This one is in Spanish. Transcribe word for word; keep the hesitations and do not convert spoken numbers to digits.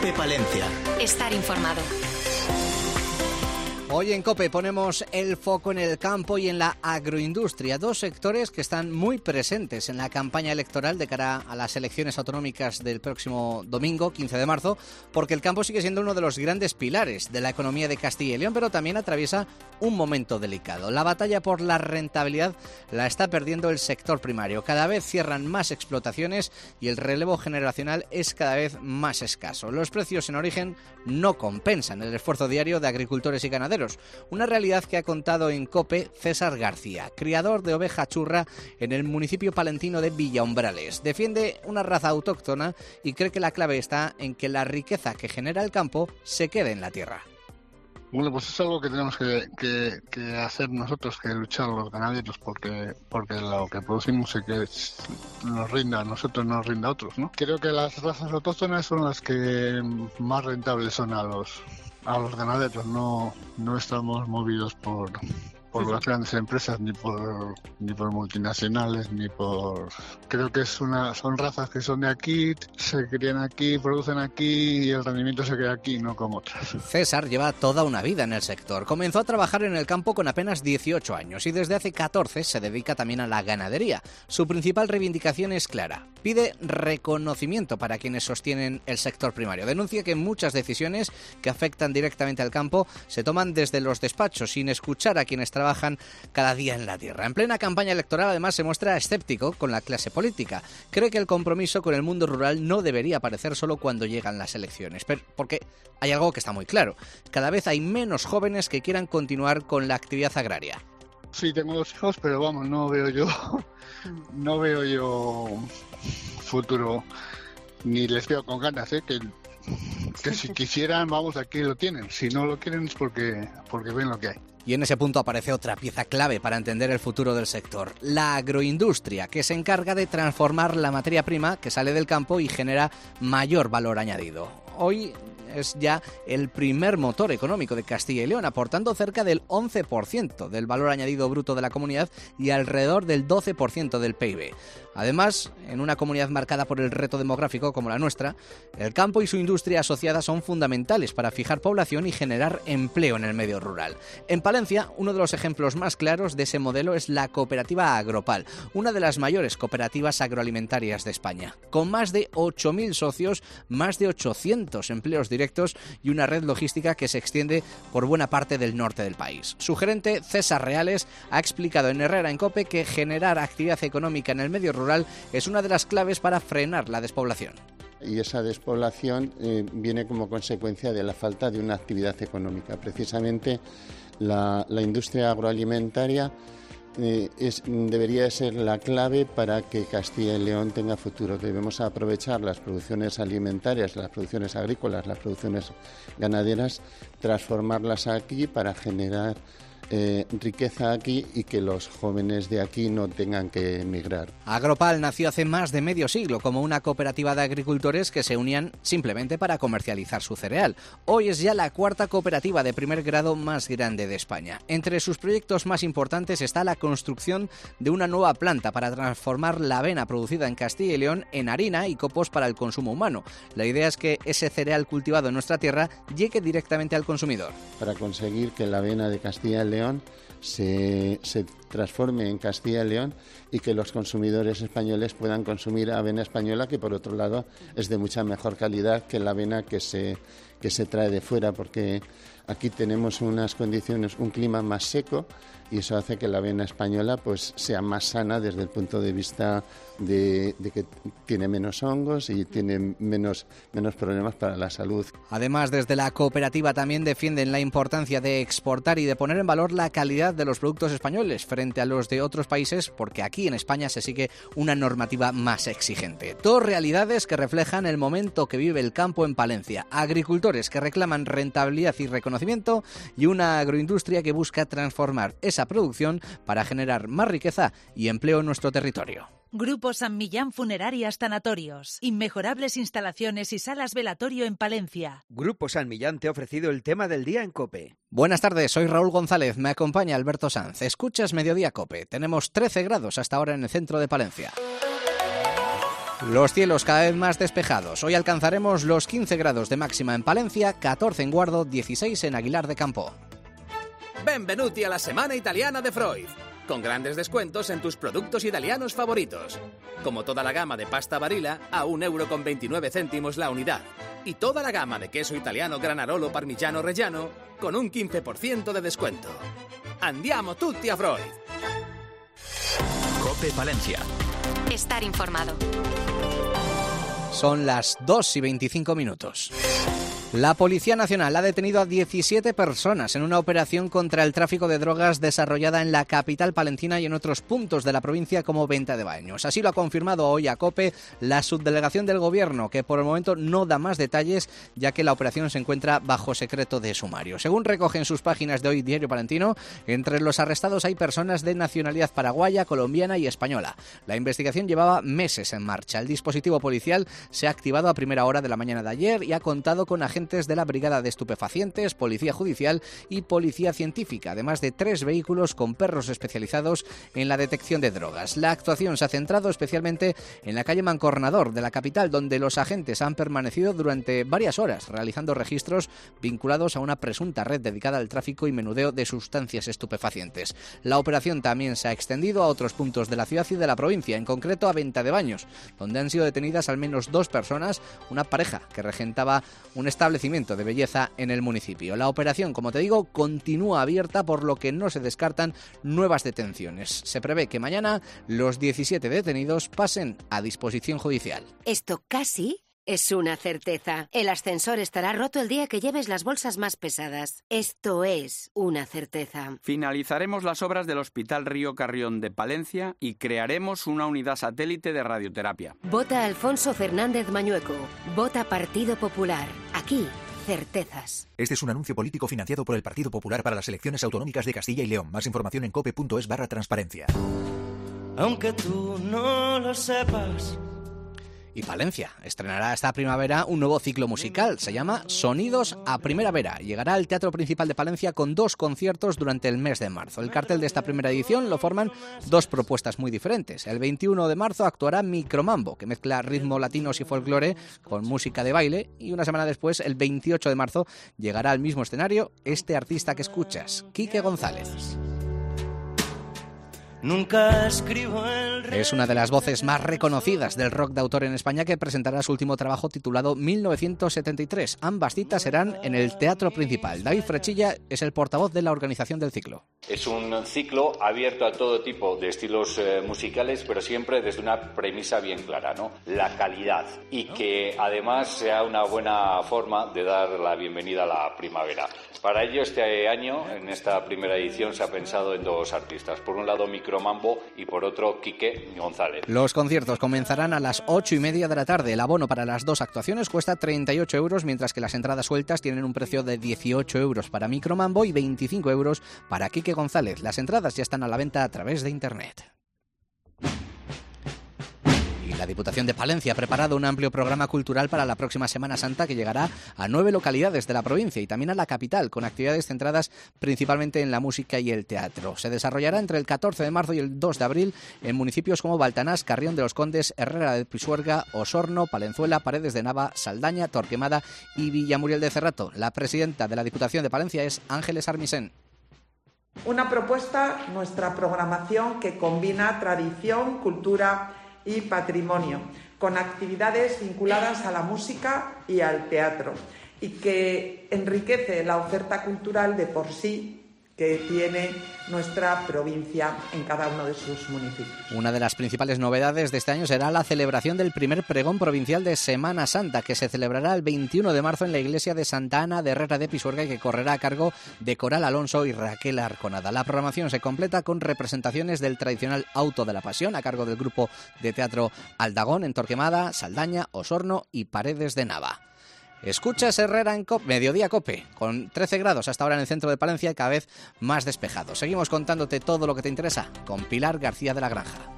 COPE Palencia. Estar informado. Hoy en COPE ponemos el foco en el campo y en la agroindustria, dos sectores que están muy presentes en la campaña electoral de cara a las elecciones autonómicas del próximo domingo, quince de marzo, porque el campo sigue siendo uno de los grandes pilares de la economía de Castilla y León, pero también atraviesa un momento delicado. La batalla por la rentabilidad la está perdiendo el sector primario. Cada vez cierran más explotaciones y el relevo generacional es cada vez más escaso. Los precios en origen no compensan el esfuerzo diario de agricultores y ganaderos. Una realidad que ha contado en COPE César García, criador de oveja churra en el municipio palentino de Villaumbrales. Defiende una raza autóctona y cree que la clave está en que la riqueza que genera el campo se quede en la tierra. Bueno, pues es algo que tenemos que, que, que hacer nosotros, que luchar los ganaderos, porque porque lo que producimos se que nos rinda a nosotros, nos rinda a otros, ¿no? Creo que las razas autóctonas son las que más rentables son a los a los ganaderos. No no estamos movidos por por las grandes empresas, ni por ni por multinacionales, ni por... Creo que es una son razas que son de aquí, se crían aquí, producen aquí y el rendimiento se queda aquí, no como otras. César lleva toda una vida en el sector. Comenzó a trabajar en el campo con apenas dieciocho años y desde hace catorce se dedica también a la ganadería. Su principal reivindicación es clara. Pide reconocimiento para quienes sostienen el sector primario. Denuncia que muchas decisiones que afectan directamente al campo se toman desde los despachos sin escuchar a quienes trabajan trabajan cada día en la tierra. En plena campaña electoral, además, se muestra escéptico con la clase política. Cree que el compromiso con el mundo rural no debería aparecer solo cuando llegan las elecciones, pero porque hay algo que está muy claro. Cada vez hay menos jóvenes que quieran continuar con la actividad agraria. Sí, tengo dos hijos, pero vamos, no veo yo, no veo yo futuro, ni les veo con ganas, ¿eh? que que si quisieran, vamos, aquí lo tienen. Si no lo quieren es porque porque ven lo que hay. Y en ese punto aparece otra pieza clave para entender el futuro del sector, la agroindustria, que se encarga de transformar la materia prima que sale del campo y genera mayor valor añadido. Hoy es ya el primer motor económico de Castilla y León, aportando cerca del once por ciento del valor añadido bruto de la comunidad y alrededor del doce por ciento del P I B. Además, en una comunidad marcada por el reto demográfico como la nuestra, el campo y su industria asociada son fundamentales para fijar población y generar empleo en el medio rural. En Palencia, uno de los ejemplos más claros de ese modelo es la cooperativa Agropal, una de las mayores cooperativas agroalimentarias de España. Con más de ocho mil socios, más de ochocientos empleos directos y una red logística que se extiende por buena parte del norte del país. Su gerente, César Reales, ha explicado en Herrera en COPE que generar actividad económica en el medio rural es una de las claves para frenar la despoblación. Y esa despoblación eh, viene como consecuencia de la falta de una actividad económica. Precisamente la, la industria agroalimentaria eh, es, debería ser la clave para que Castilla y León tenga futuro. Debemos aprovechar las producciones alimentarias, las producciones agrícolas, las producciones ganaderas, transformarlas aquí para generar Eh, riqueza aquí y que los jóvenes de aquí no tengan que emigrar. Agropal nació hace más de medio siglo como una cooperativa de agricultores que se unían simplemente para comercializar su cereal. Hoy es ya la cuarta cooperativa de primer grado más grande de España. Entre sus proyectos más importantes está la construcción de una nueva planta para transformar la avena producida en Castilla y León en harina y copos para el consumo humano. La idea es que ese cereal cultivado en nuestra tierra llegue directamente al consumidor. Para conseguir que la avena de Castilla y León Se, se transforme en Castilla y León y que los consumidores españoles puedan consumir avena española, que por otro lado es de mucha mejor calidad que la avena que se, que se trae de fuera, porque aquí tenemos unas condiciones, un clima más seco y eso hace que la avena española pues sea más sana desde el punto de vista de, de que tiene menos hongos y tiene menos, menos problemas para la salud. Además, desde la cooperativa también defienden la importancia de exportar y de poner en valor la calidad de los productos españoles frente a los de otros países, porque aquí en España se sigue una normativa más exigente. Dos realidades que reflejan el momento que vive el campo en Palencia. Agricultores que reclaman rentabilidad y reconocimiento y una agroindustria que busca transformar esa producción para generar más riqueza y empleo en nuestro territorio. Grupo San Millán Funerarias Tanatorios. Inmejorables instalaciones y salas velatorio en Palencia. Grupo San Millán te ha ofrecido el tema del día en COPE. Buenas tardes, soy Raúl González, me acompaña Alberto Sanz. Escuchas Mediodía COPE. Tenemos trece grados hasta ahora en el centro de Palencia. Los cielos cada vez más despejados. Hoy alcanzaremos los quince grados de máxima en Palencia, catorce en Guardo, dieciséis en Aguilar de Campo. Benvenuti a la Semana Italiana de Freud, con grandes descuentos en tus productos italianos favoritos. Como toda la gama de pasta Barilla a un euro con veintinueve céntimos la unidad. Y toda la gama de queso italiano Granarolo Parmigiano Reggiano con un quince por ciento de descuento. Andiamo tutti a Freud. COPE Palencia. Estar informado. Son las dos y veinticinco minutos. La Policía Nacional ha detenido a diecisiete personas en una operación contra el tráfico de drogas desarrollada en la capital palentina y en otros puntos de la provincia como Venta de Baños. Así lo ha confirmado hoy a COPE la subdelegación del Gobierno, que por el momento no da más detalles, ya que la operación se encuentra bajo secreto de sumario. Según recoge en sus páginas de hoy Diario Palentino, entre los arrestados hay personas de nacionalidad paraguaya, colombiana y española. La investigación llevaba meses en marcha. El dispositivo policial se ha activado a primera hora de la mañana de ayer y ha contado con agentes de la Brigada de Estupefacientes, Policía Judicial y Policía Científica, además de tres vehículos con perros especializados en la detección de drogas. La actuación se ha centrado especialmente en la calle Mancornador de la capital, donde los agentes han permanecido durante varias horas realizando registros vinculados a una presunta red dedicada al tráfico y menudeo de sustancias estupefacientes. La operación también se ha extendido a otros puntos de la ciudad y de la provincia, en concreto a Venta de Baños, donde han sido detenidas al menos dos personas, una pareja que regentaba un establecimiento de belleza en el municipio. La operación, como te digo, continúa abierta, por lo que no se descartan nuevas detenciones. Se prevé que mañana los diecisiete detenidos pasen a disposición judicial. Esto casi es una certeza. El ascensor estará roto el día que lleves las bolsas más pesadas. Esto es una certeza. Finalizaremos las obras del Hospital Río Carrión de Palencia y crearemos una unidad satélite de radioterapia. Vota Alfonso Fernández Mañueco. Vota Partido Popular. Aquí, certezas. Este es un anuncio político financiado por el Partido Popular para las elecciones autonómicas de Castilla y León. Más información en cope.es barra transparencia. Aunque tú no lo sepas. Y Palencia estrenará esta primavera un nuevo ciclo musical. Se llama Sonidos a Primavera. Llegará al Teatro Principal de Palencia con dos conciertos durante el mes de marzo. El cartel de esta primera edición lo forman dos propuestas muy diferentes. El veintiuno de marzo actuará Micromambo, que mezcla ritmo latinos y folclore con música de baile. Y una semana después, el veintiocho de marzo, llegará al mismo escenario este artista que escuchas, Quique González. Nunca escribo el... Es una de las voces más reconocidas del rock de autor en España, que presentará su último trabajo titulado mil novecientos setenta y tres. Ambas citas serán en el Teatro Principal. David Frechilla es el portavoz de la organización del ciclo. Es un ciclo abierto a todo tipo de estilos eh, musicales, pero siempre desde una premisa bien clara, ¿no? La calidad, y que además sea una buena forma de dar la bienvenida a la primavera. Para ello, este año, en esta primera edición, se ha pensado en dos artistas. Por un lado, Micromambo, y por otro, Quique González. Los conciertos comenzarán a las ocho y media de la tarde. El abono para las dos actuaciones cuesta treinta y ocho euros, mientras que las entradas sueltas tienen un precio de dieciocho euros para Micromambo y veinticinco euros para Quique González. Las entradas ya están a la venta a través de internet. La Diputación de Palencia ha preparado un amplio programa cultural para la próxima Semana Santa, que llegará a nueve localidades de la provincia y también a la capital, con actividades centradas principalmente en la música y el teatro. Se desarrollará entre el catorce de marzo y el dos de abril en municipios como Baltanás, Carrión de los Condes, Herrera de Pisuerga, Osorno, Palenzuela, Paredes de Nava, Saldaña, Torquemada y Villamuriel de Cerrato. La presidenta de la Diputación de Palencia es Ángeles Armisen. Una propuesta, nuestra programación, que combina tradición, cultura y patrimonio, con actividades vinculadas a la música y al teatro, y que enriquece la oferta cultural de por sí que tiene nuestra provincia en cada uno de sus municipios. Una de las principales novedades de este año será la celebración del primer pregón provincial de Semana Santa, que se celebrará el veintiuno de marzo en la iglesia de Santa Ana de Herrera de Pisuerga y que correrá a cargo de Coral Alonso y Raquel Arconada. La programación se completa con representaciones del tradicional Auto de la Pasión a cargo del grupo de teatro Aldagón en Torquemada, Saldaña, Osorno y Paredes de Nava. Escuchas Herrera en COPE, Mediodía COPE, con trece grados hasta ahora en el centro de Palencia y cada vez más despejado. Seguimos contándote todo lo que te interesa con Pilar García de la Granja.